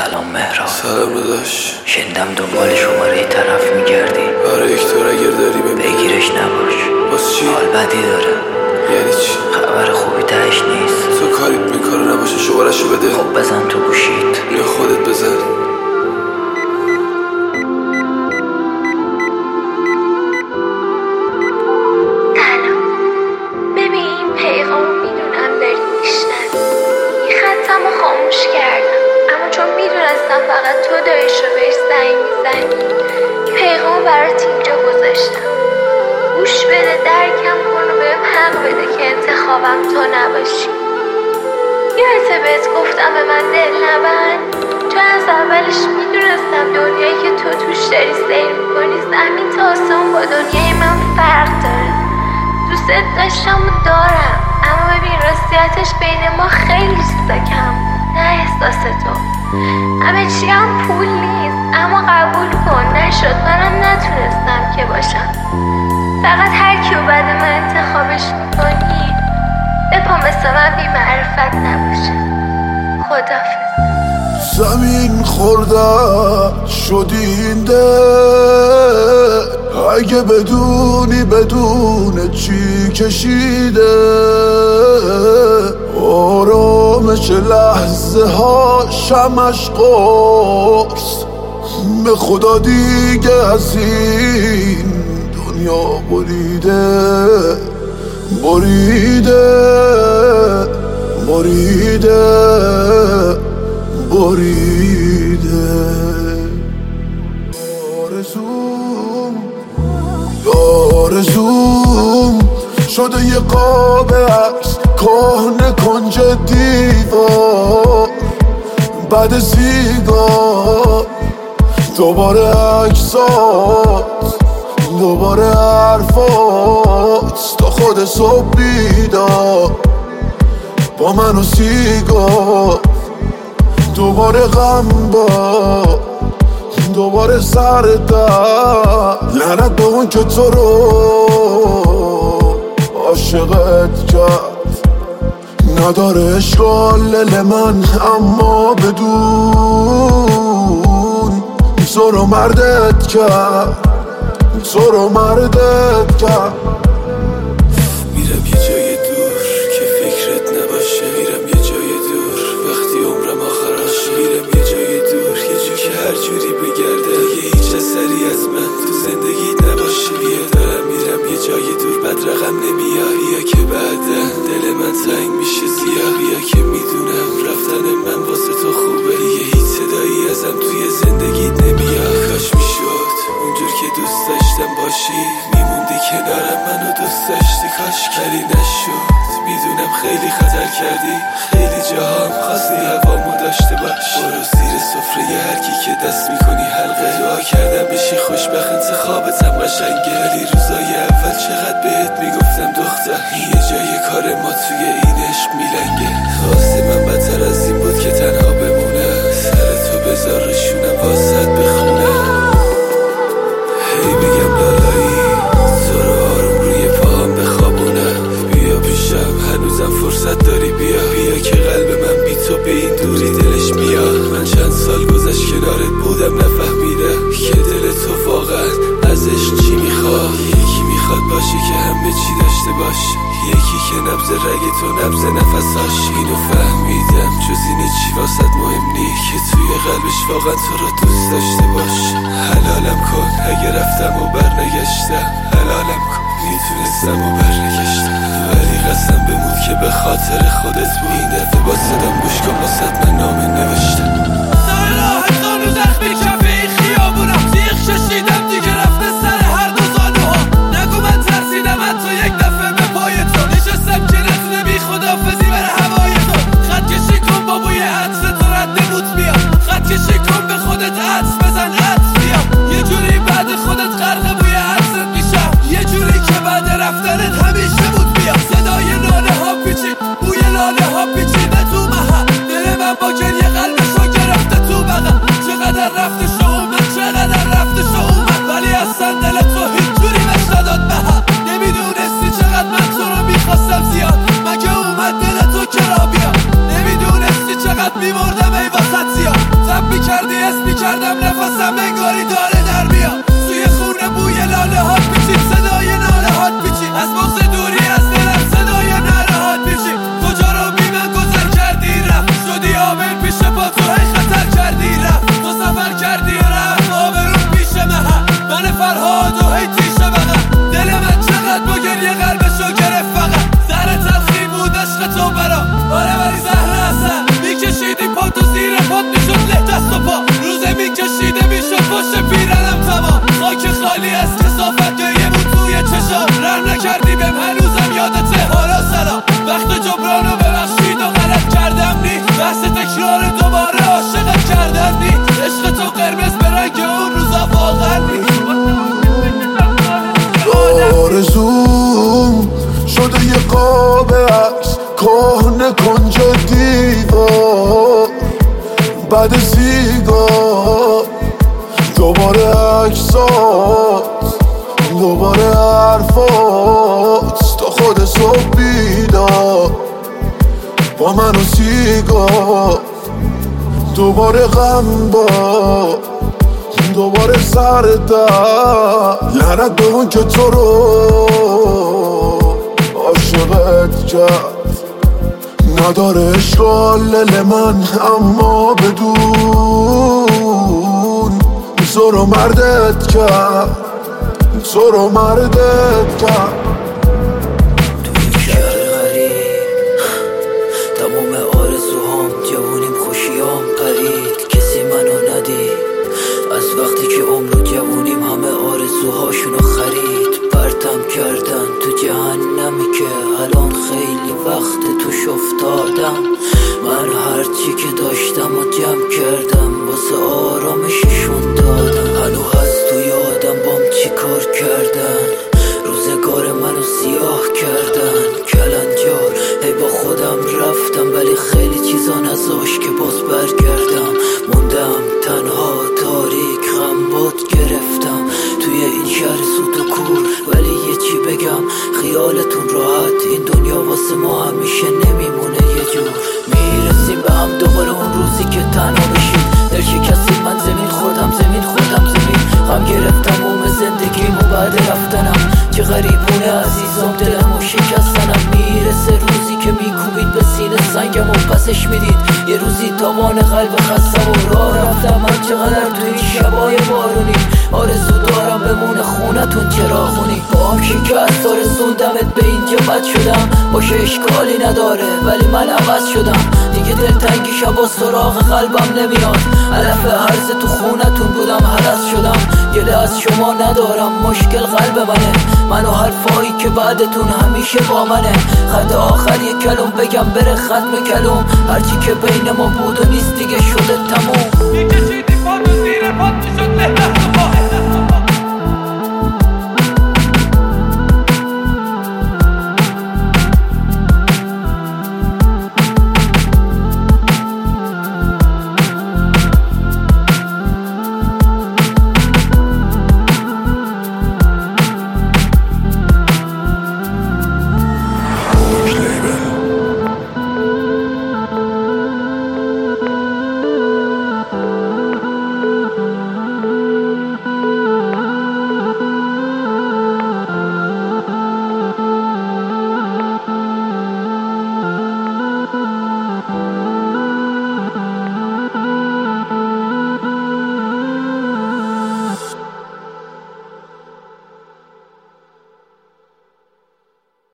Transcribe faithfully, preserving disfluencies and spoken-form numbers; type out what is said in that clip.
سلام مهران. سلام داداش. شنیدم دنبال شماره طرف میگردی. آره یک طور اگر داری ببین. بگیرش نباش. باز چی؟ حال بدی داره. یعنی چی؟ خبر خوبی تهش نیست. تو کاریت میکاره نباشه شماره‌شو بده. خب بزن تو گوشیت یا خودت بزن. خاموش کردم اما چون میدونستم فقط تو داریش رو بهش زنگ میزنی پیغام برات اینجا گذاشتم. گوش بده، درکم کن و بهم حق بده که انتخابم تو نباشی. یادته بهت گفتم به من دل نبند، چون از اولش میدونستم دنیایی که تو توش داری سیر میکنی زمین تا آسمون با دنیای من فرق داره. دوست داشتم و دارم، اما ببین راستیتش بین ما خیلی چیزا کم بود. نه احساس تو همه چی هم پول نیست، اما قبول کن نشد، منم نتونستم که باشم. فقط هر کیو بعد من انتخابش میکنی بپا مثل من بی معرفت نباشه. خدافظ. زمین خورده شدی این دل، اگه بدونی بدون چی کشیده آرامش لحظه ها شمش قرص. به خدا دیگه از این دنیا بریده بریده بریده بریده. آرزوم آرزوم شده یه قاب عکس کهنه کنج دیوار، بعد سیگار دوباره عکسات، دوباره حرفات تا خود صبح بیدار با من و سیگار. دوباره غم با دوباره سر در لعنت به اون که تو رو عاشقت کرد. نداره اشکال دل من اما بدون تو رو مردت کرد، تو رو مردت کرد. میرم یه جای دور که فکرت نباشه، میرم یه جای دور وقتی عمرم آخراش، میرم یه جای دور یه جو که هر جوری بگرده دیگه هیچ اثری از من تو زندگیت نباشه. بیا دارم میرم یه جای دور بد رقم نمیای، یا که بعدا دل من تنگ میشه زیاد، یا که میدونم رفتن من واسه تو خوبه دیگه هیچ صدایی ازم توی زندگیت نمیاد. کاش میشد اونجور که دوست داشتم باشی، میموندی کنارم منو دوست داشتی، کاش کاری نشد. میدونم خیلی خطر کردی، خیلی جاها خواستی هوامو داشته باش. برو زیر سفره هر کی که دست میکنی حلقه، دعا کردم بشی خوشبخت انتخابت هم قشنگه. ولی روزای اول چقدر بهت میگفتم دختر یه جای کار ما توی این عشق میلنگه. خواسته من بدتر از این بود که تنها بمونه، سر تو بذار روشونم واسط بخونه. هی بگم لالایی تو رو آروم روی پاهم بخوابونم، بیا پیشم هنوزم فرصت داری، بیا بیا که قلب من بی تو به این دوری دلش میاد. من چند سال گذشت کنارت بودم نفهمیدم که دل تو واقعا ازش چی میخواد. یکی میخواد باشه که همه چی داشته باشه، یکی که نبض رگ تو نبض نفساش. اینو فهمیدم جز اینه چی واسد مهم نی، که توی قلبش واقعا تو رو دوست داشته باش. حلالم کن اگه رفتم و برنگشتم، حلالم کن میتونستم و برنگشتم، ولی قسم بمون که به خاطر خودت بود. این دفعه با صدام گوش کن واسد من نامه نوشتم. راه خانو زخمی کفه این خیابونم، تیغ ششیدم دیگه رفته سر هر دو زانوها. نگو من ترسیدم حتی یک دفعه به پای تو نشستم که نتونه بی خدافزی بره هوای تو. خط کشی کن با بوی عطر تو رد نموت بیام، خط کشی کن به خودت عطر بزن عطر بیام. یه جوری بعد خودت غرق بوی عطرت میشم، یه جوری که بعد رفتنت همیشه بود بیام. صدای ناله ها پیچید، بوی لاله ها پیچیده تو محل، دل من با گریه قلبشو دیوار بعد سیگار دوباره عکسات دوباره حرفات تا خود صبح بیدار با من و سیگار دوباره غم با دوباره سر در لعنت به اون که تو رو عاشقت کرد نداره اشکال من اما بدون تو رو مردت کرد تو رو مردت کرد توی شهر غریب تموم آرزوهام جوونیم خوشیام پرید کسی منو ندید از وقتی که عمر و جوونیم همه آرزوهاشونو خرید پرتم کردن تو جهنمی که الان خیلی وقت توش افتادم من هرچی که داشتم و جمع کردم واسه آرامششون دادم هنو هست تو یادم بام چی کار کردن روزگار منو سیاه کردن کلنجار هی با خودم رفتم ولی خیلی چیزا نذاش که باز برگردم موندم تنها تاریک غم باد گرفتم توی این شهر سوت و کور ولی یه چی بگم خیالتون راحت این دنیا واسه ما همیشه نمیمونه یه جور میرسیم به هم دوباره اون روزی که تنها بشیم در شکستیم من زمین خودم زمین خودم زمین غم گرفتم اوم زندگیم و بعد رفتنم چه غریبونه عزیزم دلم و شکستنم میرسه روزی که میکوبید به سینه سنگم و پسش میدید یه روزی تاوان قلب خستم و راه رفتم من چقدر توی این شبای بارونی آرزو دارم بمونه خونتون چراغونی با هم شکست رسوندمت به اینجا بد شدم باشه اشکالی نداره ولی من عوض شدم دیگه دلتنگی شبا سراغ قلبم نمیاد علف هرز تو خونتون بودم هرس شدم گله از شما ندارم مشکل قلب منه منو حرفایی که بعدتون همیشه با منه خط آخر یک کلم بگم بره ختم کلم هرچی که بین ما بود و نیست دیگه شده تموم میکشیدی پا تو زیر پات میشد